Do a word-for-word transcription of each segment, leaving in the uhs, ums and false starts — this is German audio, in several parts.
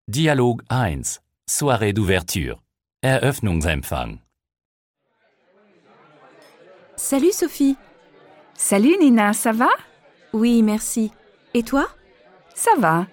Dialog eins. Soirée d'ouverture. Eröffnungsempfang. Salut Sophie. Salut Nina, ça va? Oui, merci. Et toi? Ça va.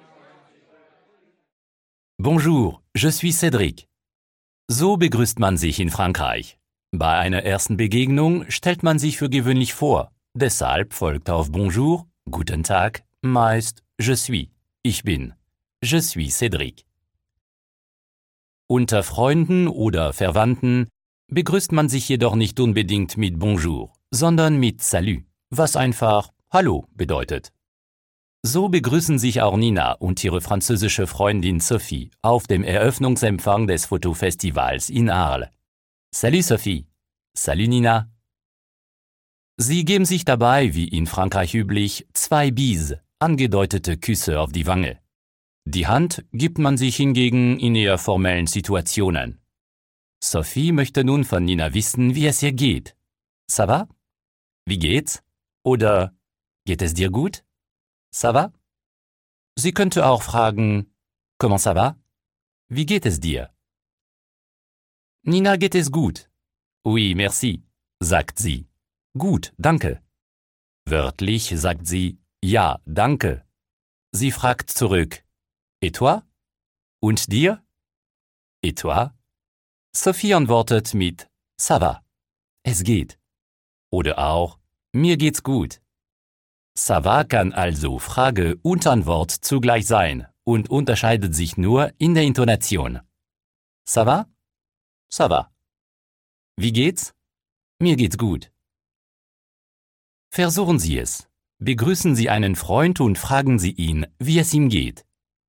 Bonjour, je suis Cédric. So begrüßt man sich in Frankreich. Bei einer ersten Begegnung stellt man sich für gewöhnlich vor. Deshalb folgt auf Bonjour, Guten Tag, meist Je suis, ich bin. Je suis Cédric. Unter Freunden oder Verwandten begrüßt man sich jedoch nicht unbedingt mit Bonjour, sondern mit Salut, was einfach Hallo bedeutet. So begrüßen sich auch Nina und ihre französische Freundin Sophie auf dem Eröffnungsempfang des Fotofestivals in Arles. Salut Sophie. Salut Nina. Sie geben sich dabei, wie in Frankreich üblich, zwei Bis, angedeutete Küsse auf die Wange. Die Hand gibt man sich hingegen in eher formellen Situationen. Sophie möchte nun von Nina wissen, wie es ihr geht. Ça va? Wie geht's? Oder geht es dir gut? Ça va? Sie könnte auch fragen, comment ça va? Wie geht es dir? Nina geht es gut. Oui, merci, sagt sie. Gut, danke. Wörtlich sagt sie, ja, danke. Sie fragt zurück, et toi? Und dir? Et toi? Sophie antwortet mit ça va. Es geht. Oder auch, mir geht's gut. Ça va kann also Frage und Antwort zugleich sein und unterscheidet sich nur in der Intonation. Ça va? Ça va. Wie geht's? Mir geht's gut. Versuchen Sie es. Begrüßen Sie einen Freund und fragen Sie ihn, wie es ihm geht.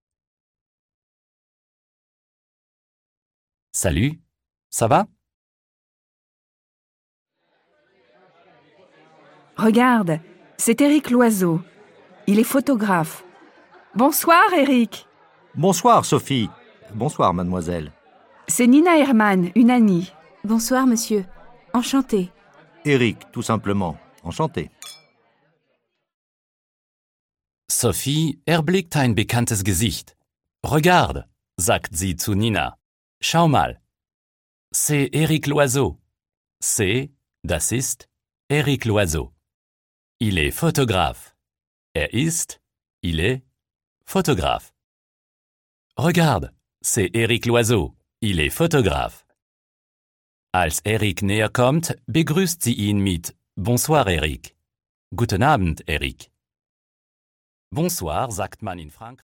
Salut, ça va? Regarde, c'est Éric Loiseau. Il est photographe. Bonsoir Éric. Bonsoir Sophie. Bonsoir mademoiselle. C'est Nina Herman, une amie. Bonsoir monsieur. Enchantée. Éric, tout simplement. Enchanté. Sophie erblickt ein bekanntes Gesicht. Regarde, sagt sie zu Nina. Schau mal. C'est Éric Loiseau. C'est, das ist, Éric Loiseau. Il est photographe. Er ist, il est, photographe. Regarde, c'est Éric Loiseau. Il est photographe. Als Éric näher kommt, begrüßt sie ihn mit Bonsoir Éric. Guten Abend, Éric. Bonsoir sagt man in Frankreich.